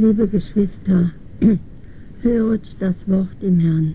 Liebe Geschwister, höret das Wort im Herrn.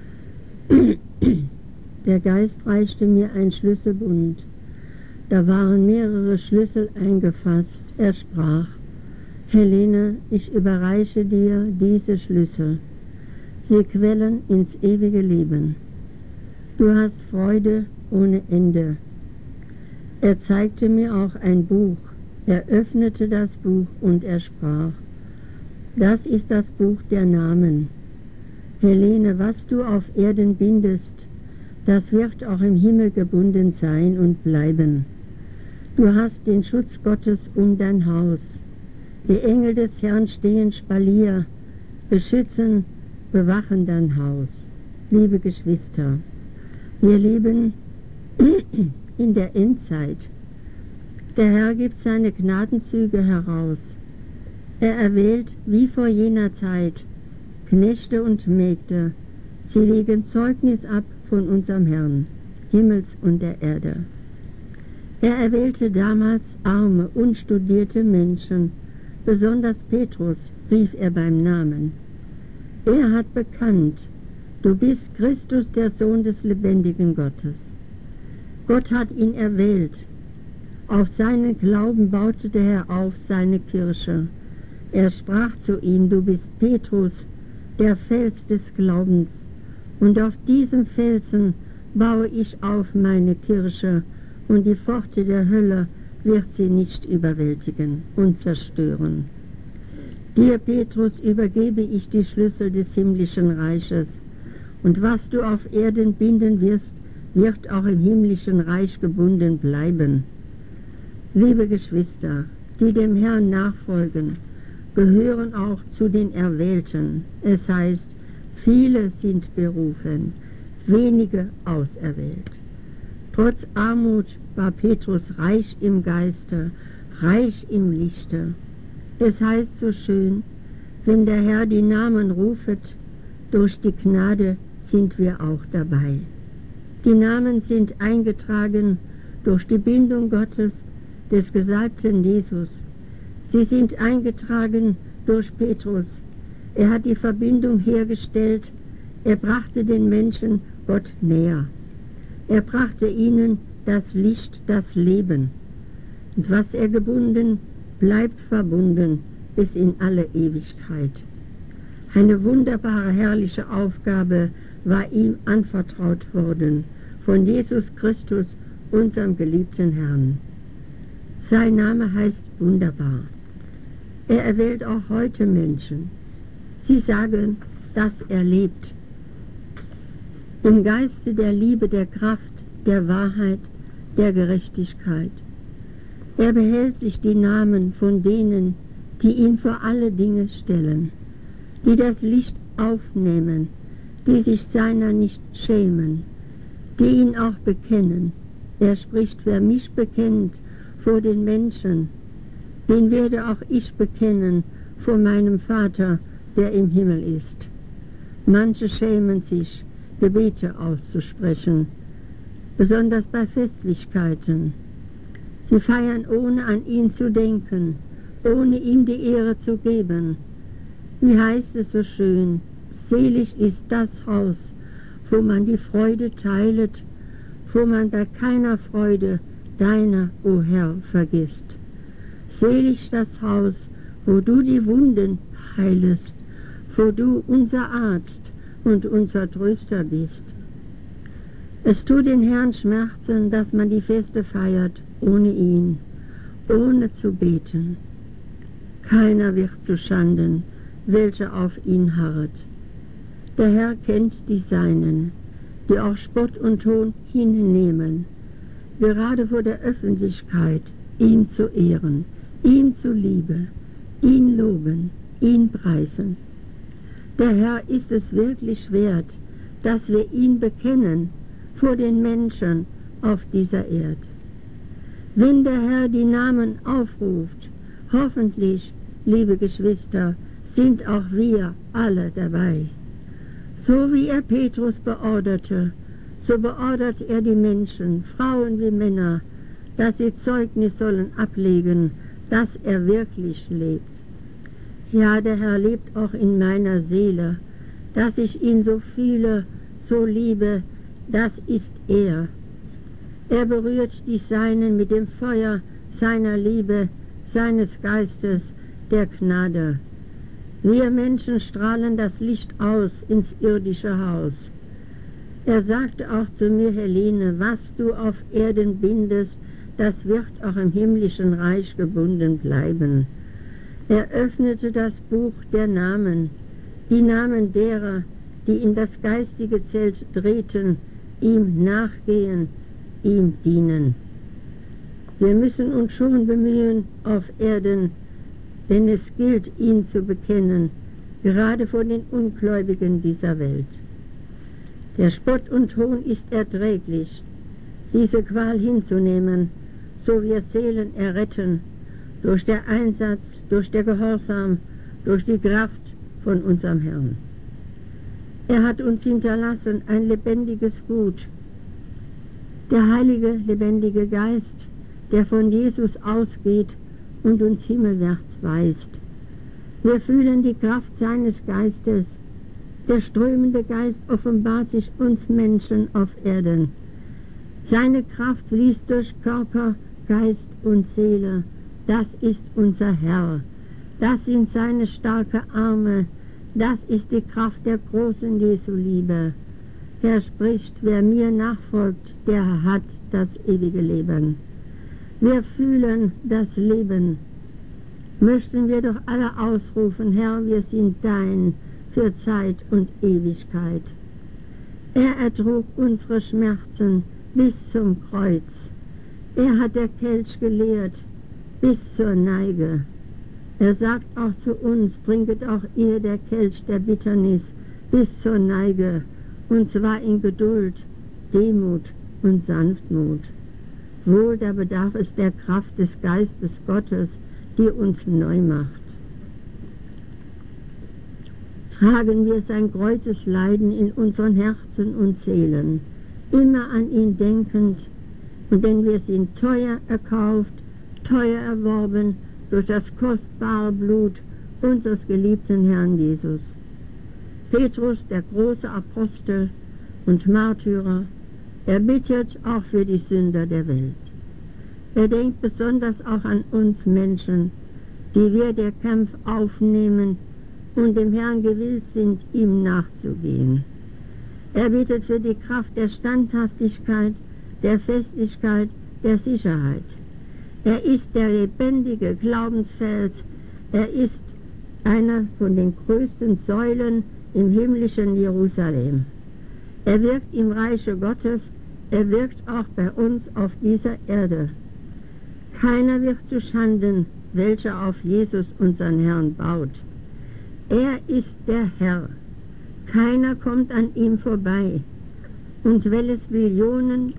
Der Geist reichte mir ein Schlüsselbund. Da waren mehrere Schlüssel eingefasst. Er sprach: Helene, ich überreiche dir diese Schlüssel. Sie quellen ins ewige Leben. Du hast Freude ohne Ende. Er zeigte mir auch ein Buch. Er öffnete das Buch und er sprach: Das ist das Buch der Namen. Helene, was du auf Erden bindest, das wird auch im Himmel gebunden sein und bleiben. Du hast den Schutz Gottes um dein Haus. Die Engel des Herrn stehen Spalier, beschützen, bewachen dein Haus. Liebe Geschwister, wir leben in der Endzeit. Der Herr gibt seine Gnadenzüge heraus. Er erwählt, wie vor jener Zeit, Knechte und Mägde. Sie legen Zeugnis ab von unserem Herrn, Himmels und der Erde. Er erwählte damals arme, unstudierte Menschen, besonders Petrus rief er beim Namen. Er hat bekannt, du bist Christus, der Sohn des lebendigen Gottes. Gott hat ihn erwählt. Auf seinen Glauben baute der Herr auf seine Kirche. Er sprach zu ihm: Du bist Petrus, der Fels des Glaubens, und auf diesem Felsen baue ich auf meine Kirche, und die Pforte der Hölle wird sie nicht überwältigen und zerstören. Dir, Petrus, übergebe ich die Schlüssel des himmlischen Reiches, und was du auf Erden binden wirst, wird auch im himmlischen Reich gebunden bleiben. Liebe Geschwister, die dem Herrn nachfolgen, gehören auch zu den Erwählten. Es heißt, viele sind berufen, wenige auserwählt. Trotz Armut war Petrus reich im Geiste, reich im Lichte. Es heißt so schön, wenn der Herr die Namen rufet, durch die Gnade sind wir auch dabei. Die Namen sind eingetragen durch die Bindung Gottes, des Gesalbten Jesus. Sie sind eingetragen durch Petrus. Er hat die Verbindung hergestellt. Er brachte den Menschen Gott näher. Er brachte ihnen das Licht, das Leben. Und was er gebunden, bleibt verbunden bis in alle Ewigkeit. Eine wunderbare, herrliche Aufgabe war ihm anvertraut worden von Jesus Christus, unserem geliebten Herrn. Sein Name heißt wunderbar. Er erwählt auch heute Menschen. Sie sagen, dass er lebt. Im Geiste der Liebe, der Kraft, der Wahrheit, der Gerechtigkeit. Er behält sich die Namen von denen, die ihn vor alle Dinge stellen, die das Licht aufnehmen, die sich seiner nicht schämen, die ihn auch bekennen. Er spricht: Wer mich bekennt vor den Menschen, den werde auch ich bekennen vor meinem Vater, der im Himmel ist. Manche schämen sich, Gebete auszusprechen, besonders bei Festlichkeiten. Sie feiern, ohne an ihn zu denken, ohne ihm die Ehre zu geben. Wie heißt es so schön: Selig ist das Haus, wo man die Freude teilet, wo man bei keiner Freude deiner, o Herr, vergisst. Selig das Haus, wo du die Wunden heilest, wo du unser Arzt und unser Tröster bist. Es tut den Herrn Schmerzen, dass man die Feste feiert ohne ihn, ohne zu beten. Keiner wird zu Schanden, welcher auf ihn harret. Der Herr kennt die Seinen, die auch Spott und Hohn hinnehmen, gerade vor der Öffentlichkeit ihn zu ehren, ihm zuliebe, ihn loben, ihn preisen. Der Herr ist es wirklich wert, dass wir ihn bekennen vor den Menschen auf dieser Erde. Wenn der Herr die Namen aufruft, hoffentlich, liebe Geschwister, sind auch wir alle dabei. So wie er Petrus beorderte, so beordert er die Menschen, Frauen wie Männer, dass sie Zeugnis sollen ablegen, dass er wirklich lebt. Ja, der Herr lebt auch in meiner Seele. Dass ich ihn so fühle, so liebe, das ist er. Er berührt die Seinen mit dem Feuer seiner Liebe, seines Geistes, der Gnade. Wir Menschen strahlen das Licht aus ins irdische Haus. Er sagte auch zu mir, Helene, was du auf Erden bindest, das wird auch im himmlischen Reich gebunden bleiben. Er öffnete das Buch der Namen, die Namen derer, die in das geistige Zelt treten, ihm nachgehen, ihm dienen. Wir müssen uns schon bemühen auf Erden, denn es gilt, ihn zu bekennen, gerade vor den Ungläubigen dieser Welt. Der Spott und Hohn ist erträglich, diese Qual hinzunehmen, so wir Seelen erretten, durch den Einsatz, durch den Gehorsam, durch die Kraft von unserem Herrn. Er hat uns hinterlassen ein lebendiges Gut, der heilige, lebendige Geist, der von Jesus ausgeht und uns himmelwärts weist. Wir fühlen die Kraft seines Geistes. Der strömende Geist offenbart sich uns Menschen auf Erden. Seine Kraft fließt durch Körper, Geist und Seele. Das ist unser Herr. Das sind seine starken Arme. Das ist die Kraft der großen Jesu Liebe. Er spricht, wer mir nachfolgt, der hat das ewige Leben. Wir fühlen das Leben. Möchten wir doch alle ausrufen, Herr, wir sind dein für Zeit und Ewigkeit. Er ertrug unsere Schmerzen bis zum Kreuz. Er hat der Kelch geleert bis zur Neige. Er sagt auch zu uns, trinket auch ihr der Kelch der Bitternis bis zur Neige, und zwar in Geduld, Demut und Sanftmut. Wohl, da bedarf es der Kraft des Geistes Gottes, die uns neu macht. Tragen wir sein Kreuzesleiden in unseren Herzen und Seelen, immer an ihn denkend, und denn wir sind teuer erkauft, teuer erworben durch das kostbare Blut unseres geliebten Herrn Jesus. Petrus, der große Apostel und Märtyrer, er bittet auch für die Sünder der Welt. Er denkt besonders auch an uns Menschen, die wir der Kampf aufnehmen und dem Herrn gewillt sind, ihm nachzugehen. Er bittet für die Kraft der Standhaftigkeit, der Festigkeit, der Sicherheit. Er ist der lebendige Glaubensfels, er ist einer von den größten Säulen im himmlischen Jerusalem. Er wirkt im Reiche Gottes, er wirkt auch bei uns auf dieser Erde. Keiner wird zu Schanden, welcher auf Jesus unseren Herrn baut. Er ist der Herr. Keiner kommt an ihm vorbei. Und weil es Billionen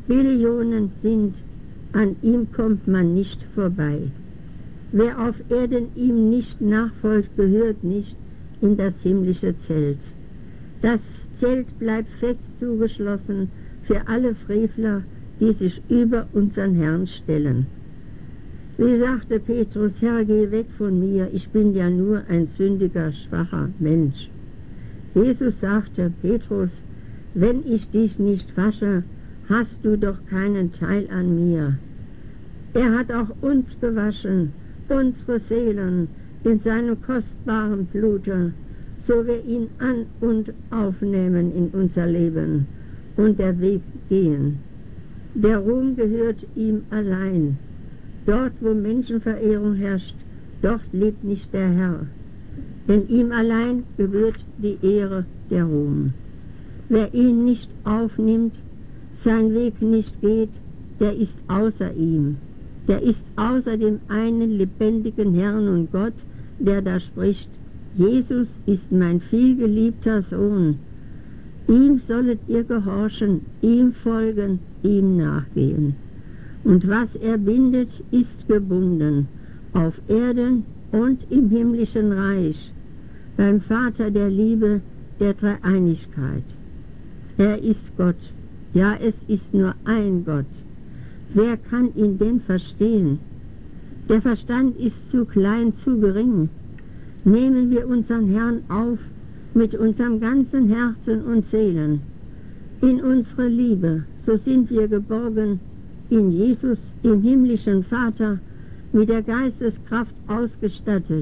sind, an ihm kommt man nicht vorbei. Wer auf Erden ihm nicht nachfolgt, gehört nicht in das himmlische Zelt. Das Zelt bleibt fest zugeschlossen für alle Frevler, die sich über unseren Herrn stellen. Wie sagte Petrus, Herr, geh weg von mir, ich bin ja nur ein sündiger, schwacher Mensch. Jesus sagte, Petrus, wenn ich dich nicht wasche, hast du doch keinen Teil an mir. Er hat auch uns gewaschen, unsere Seelen, in seinem kostbaren Blute, so wir ihn an und aufnehmen in unser Leben und der Weg gehen. Der Ruhm gehört ihm allein. Dort, wo Menschenverehrung herrscht, dort lebt nicht der Herr. Denn ihm allein gebührt die Ehre, der Ruhm. Wer ihn nicht aufnimmt, sein Weg nicht geht, der ist außer ihm. Der ist außer dem einen lebendigen Herrn und Gott, der da spricht, Jesus ist mein vielgeliebter Sohn. Ihm sollet ihr gehorchen, ihm folgen, ihm nachgehen. Und was er bindet, ist gebunden, auf Erden und im himmlischen Reich, beim Vater der Liebe, der Dreieinigkeit. Er ist Gott, ja, es ist nur ein Gott. Wer kann ihn denn verstehen? Der Verstand ist zu klein, zu gering. nehmen wir unseren Herrn auf mit unserem ganzen Herzen und Seelen. In unsere Liebe, so sind wir geborgen in Jesus, im himmlischen Vater, mit der Geisteskraft ausgestattet.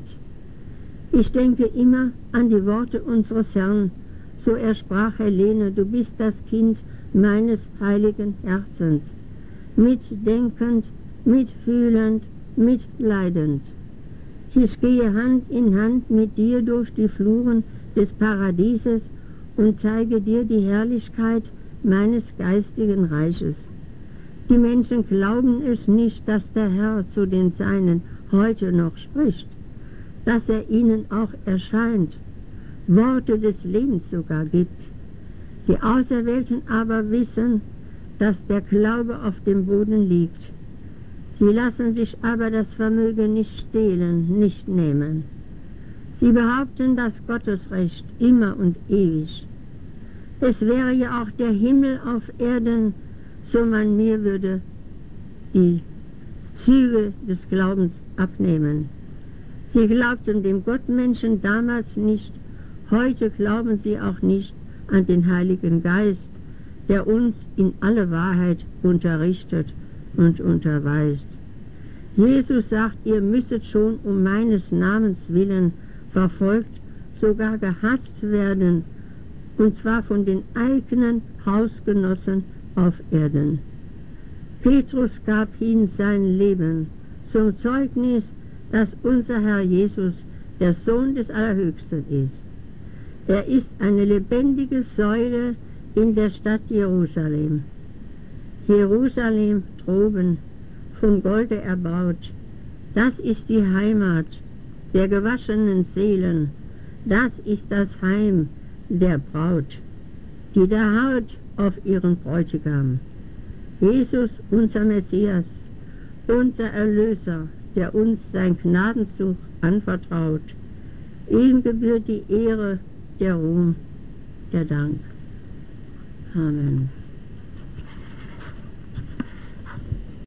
Ich denke immer an die Worte unseres Herrn, so er sprach: Helene, du bist das Kind meines heiligen Herzens, mitdenkend, mitfühlend, mitleidend. Ich gehe Hand in Hand mit dir durch die Fluren des Paradieses und zeige dir die Herrlichkeit meines geistigen Reiches. Die Menschen glauben es nicht, dass der Herr zu den Seinen heute noch spricht, dass er ihnen auch erscheint, Worte des Lebens sogar gibt. Die Auserwählten aber wissen, dass der Glaube auf dem Boden liegt. Sie lassen sich aber das Vermögen nicht stehlen, nicht nehmen. Sie behaupten das Gottesrecht immer und ewig. Es wäre ja auch der Himmel auf Erden, so man mir würde die Züge des Glaubens abnehmen. Sie glaubten dem Gottmenschen damals nicht, heute glauben sie auch nicht an den Heiligen Geist, der uns in alle Wahrheit unterrichtet und unterweist. Jesus sagt, ihr müsstet schon um meines Namens willen verfolgt, sogar gehasst werden, und zwar von den eigenen Hausgenossen auf Erden. Petrus gab hin sein Leben zum Zeugnis, dass unser Herr Jesus der Sohn des Allerhöchsten ist. Er ist eine lebendige Säule in der Stadt Jerusalem. Jerusalem droben, von Golde erbaut, das ist die Heimat der gewaschenen Seelen, das ist das Heim der Braut, die da harrt auf ihren Bräutigam. Jesus, unser Messias, unser Erlöser, der uns sein Gnadenzug anvertraut. Ihm gebührt die Ehre, der Ruhm, der Dank. Amen.